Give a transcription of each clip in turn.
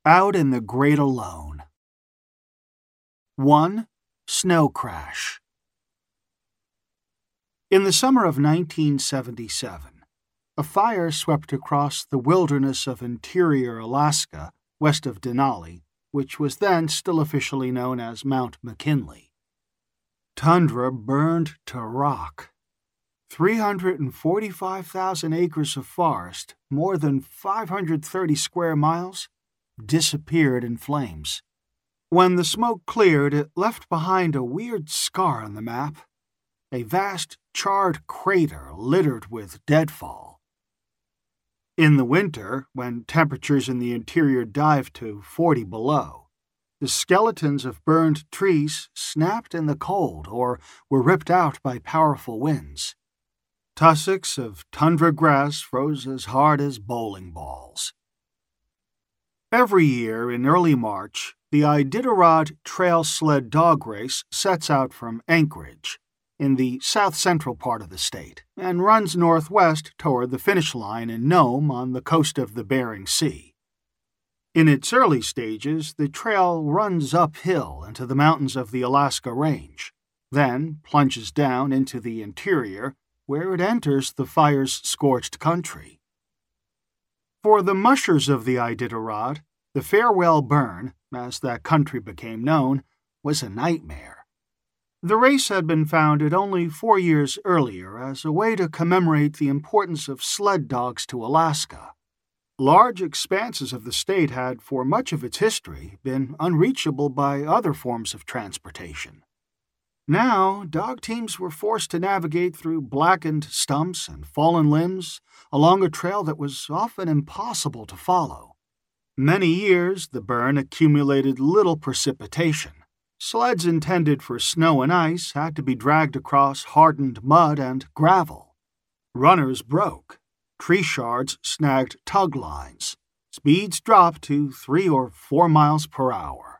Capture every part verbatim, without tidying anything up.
Out in the Great Alone. one. Snow Crash. In the summer of nineteen seventy-seven, a fire swept across the wilderness of interior Alaska, west of Denali, which was then still officially known as Mount McKinley. Tundra burned to rock. three hundred forty-five thousand acres of forest, more than five hundred thirty square miles, disappeared in flames. When the smoke cleared, it left behind a weird scar on the map, a vast charred crater littered with deadfall. In the winter, when temperatures in the interior dived to forty below, the skeletons of burned trees snapped in the cold or were ripped out by powerful winds. Tussocks of tundra grass froze as hard as bowling balls. Every year in early March, the Iditarod Trail Sled Dog Race sets out from Anchorage, in the south-central part of the state, and runs northwest toward the finish line in Nome on the coast of the Bering Sea. In its early stages, the trail runs uphill into the mountains of the Alaska Range, then plunges down into the interior, where it enters the fire's scorched country. For the mushers of the Iditarod, the Farewell Burn, as that country became known, was a nightmare. The race had been founded only four years earlier as a way to commemorate the importance of sled dogs to Alaska. Large expanses of the state had, for much of its history, been unreachable by other forms of transportation. Now, dog teams were forced to navigate through blackened stumps and fallen limbs along a trail that was often impossible to follow. Many years, the burn accumulated little precipitation. Sleds intended for snow and ice had to be dragged across hardened mud and gravel. Runners broke. Tree shards snagged tug lines. Speeds dropped to three or four miles per hour.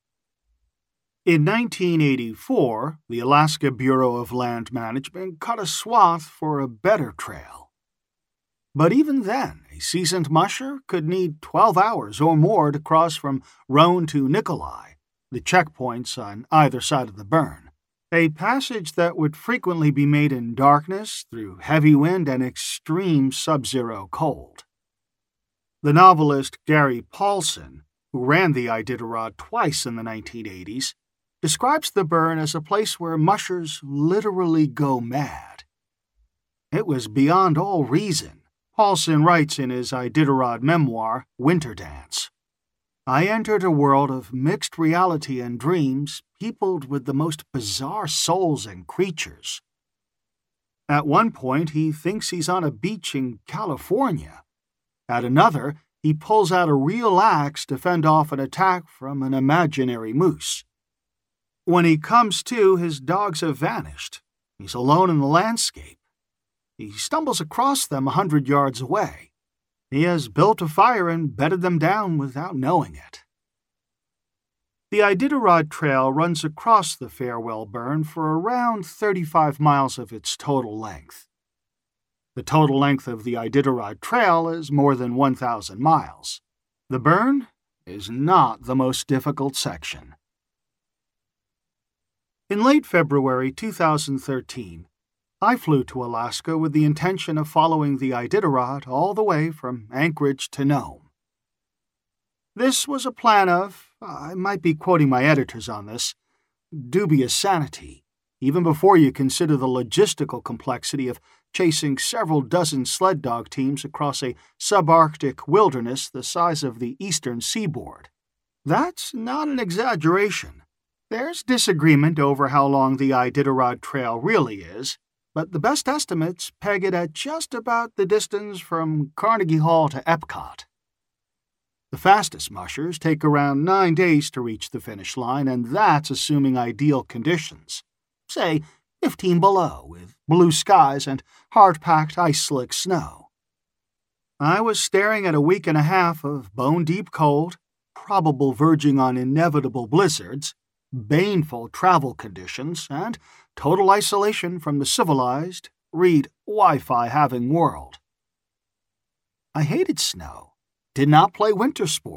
In nineteen eighty-four, the Alaska Bureau of Land Management cut a swath for a better trail. But even then, a seasoned musher could need twelve hours or more to cross from Roan to Nikolai, the checkpoints on either side of the burn, a passage that would frequently be made in darkness through heavy wind and extreme sub-zero cold. The novelist Gary Paulsen, who ran the Iditarod twice in the nineteen eighties, describes the burn as a place where mushers literally go mad. It was beyond all reason. Paulsen writes in his Iditarod memoir, Winter Dance. I entered a world of mixed reality and dreams peopled with the most bizarre souls and creatures. At one point, he thinks he's on a beach in California. At another, he pulls out a real axe to fend off an attack from an imaginary moose. When he comes to, his dogs have vanished. He's alone in the landscape. He stumbles across them a hundred yards away. He has built a fire and bedded them down without knowing it. The Iditarod Trail runs across the Farewell Burn for around thirty-five miles of its total length. The total length of the Iditarod Trail is more than one thousand miles. The burn is not the most difficult section. In late February two thousand thirteen, I flew to Alaska with the intention of following the Iditarod all the way from Anchorage to Nome. This was a plan of, I might be quoting my editors on this, dubious sanity, even before you consider the logistical complexity of chasing several dozen sled dog teams across a subarctic wilderness the size of the eastern seaboard. That's not an exaggeration. There's disagreement over how long the Iditarod Trail really is, but the best estimates peg it at just about the distance from Carnegie Hall to Epcot. The fastest mushers take around nine days to reach the finish line, and that's assuming ideal conditions. Say, fifteen below, with blue skies and hard-packed ice-slick snow. I was staring at a week and a half of bone-deep cold, probable verging on inevitable blizzards, baneful travel conditions, and total isolation from the civilized, read Wi-Fi having world. I hated snow, did not play winter sports.